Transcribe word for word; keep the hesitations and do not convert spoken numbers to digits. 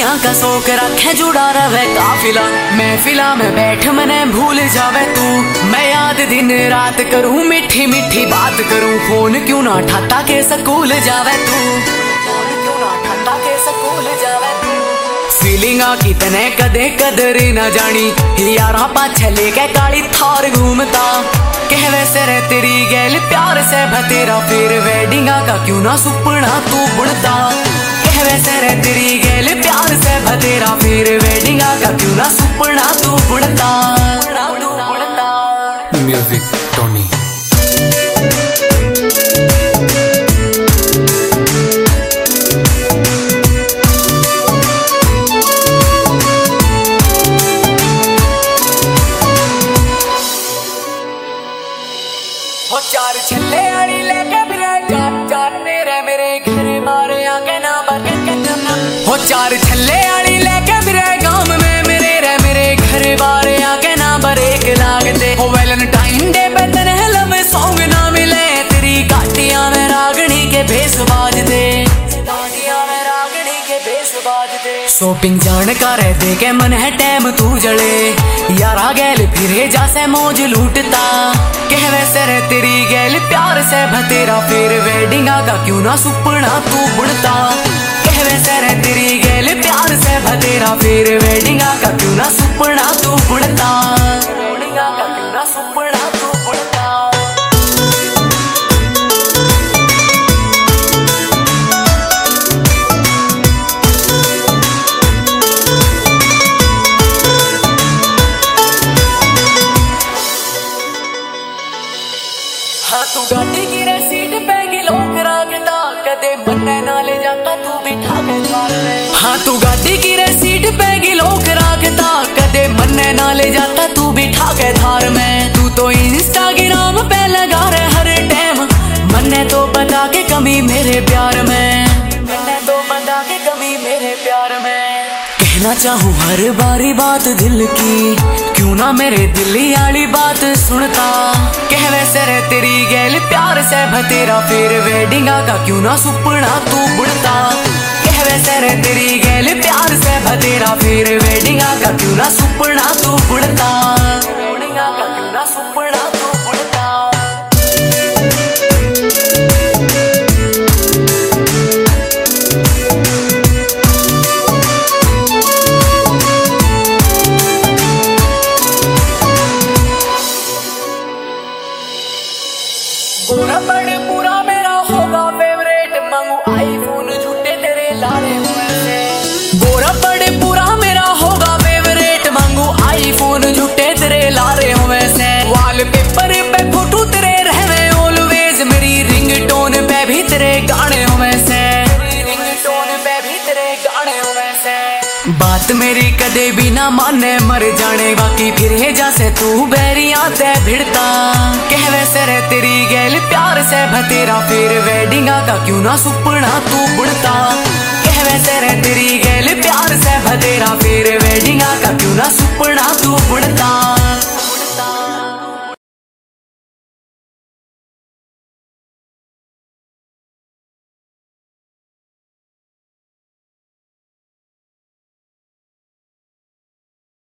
दुनिया का शौक रखे जुड़ा रहे काफिला। महफिला में बैठ मने भूल जावे तू, मैं याद दिन रात करूं मीठी मीठी बात करूं। फोन क्यों ना ठाता के स्कूल जावे तू, फोन क्यों ना ठाता के स्कूल जावे तू। फीलिंगा की तने कदे कदर न जानी, यारा पाछे लेके काली थार घूमता। कहवे से रे तेरी गैल प्यार से भतेरा, फिर वेडिंगा का क्यों ना सुपना तू बुनता। कहवे से रे तेरी गैल प्यार से भतेरा, फिर वेडिंगा का क्यों ना सुपना तू बुनता। Music Tony. चार छल्ले आड़ी लेके मेरे चार चार तेरे मेरे घर मारे आके ना बाके कहना। हो चार छल्ले आड़ी लेके मेरे गांव में मेरे रे मेरे घर बारे आके ना बरेक लागते। हो वैलेंटाइन डे पे तने लव सॉन्ग ना मिले, तेरी गाटियां में रागनी के भेस बाजते, गाटियां में रागनी के भेस बाजते। शॉपिंग जान का रह दे के मन है टाइम तू जले, यारा गैल फिरे जासे मौज लूटता। कहवे से रे तेरी गैल प्यार से भतेरा, फिर वेडिंगा का क्यों ना सुपना तू बुनता। कहवे से रे तेरी गैल प्यार से भतेरा, फिर वेडिंगा का क्यों ना सुपना तू बुनता। वेडिंगा का क्यों ना सुपना तू बुनता। हाँ तू गाड़ी की रे सीट पे गिलो करागता, कदे मन्ने ना ले जाता तू बिठा के थार में। हाँ तू गाड़ी की रे सीट पे गिलो करागता, कदे मन्ने ना ले जाता तू बिठा के थार में। तू तो इंस्टाग्राम पे लगा रे हर टाइम, मन्ने तो बता के कमी मेरे प्यार में, मन्ने तो बता के कमी मेरे प्यार में। कहना चाहूँ हर बारी बात दिल की, क्यों ना मेरे दिल्ली वाली बात सुनता। कहवे से रे तेरी गैल प्यार से भतेरा, फिर वेडिंगा का क्यों ना सुपना तू बुनता। कहवे से रे तेरी गैल प्यार से भतेरा, फिर वेडिंगा का क्यों ना सुपना तू बुनता। वेडिंगा का क्यों ना सुपना तू बुनता। पूरा बड़े पूरा मेरा होगा फेवरेट, मांगू आईफोन झूठे तेरे लारे हुए से। गोरा बड़े पूरा मेरा होगा फेवरेट, मांगू आईफोन झूठे तेरे लारे हुए से। वॉलपेपर पे फोटो तेरे रहवे ऑलवेज, मेरी रिंगटोन पे भी तेरे गाने हुए से, रिंगटोन पे भी तेरे गाने हुए से। बात मेरी कदे भी ना माने मर जाने, बाकी फिर है जैसे तू बैरिया ते भिड़ता। कहवे से रे तेरी गैल प्यार से भतेरा, फिर वेडिंगा का क्यों ना सुपना तू बुनता। कहवे से रे तेरी गैल प्यार से भतेरा, फिर वेडिंगा का क्यों ना सुपना तू बुनता।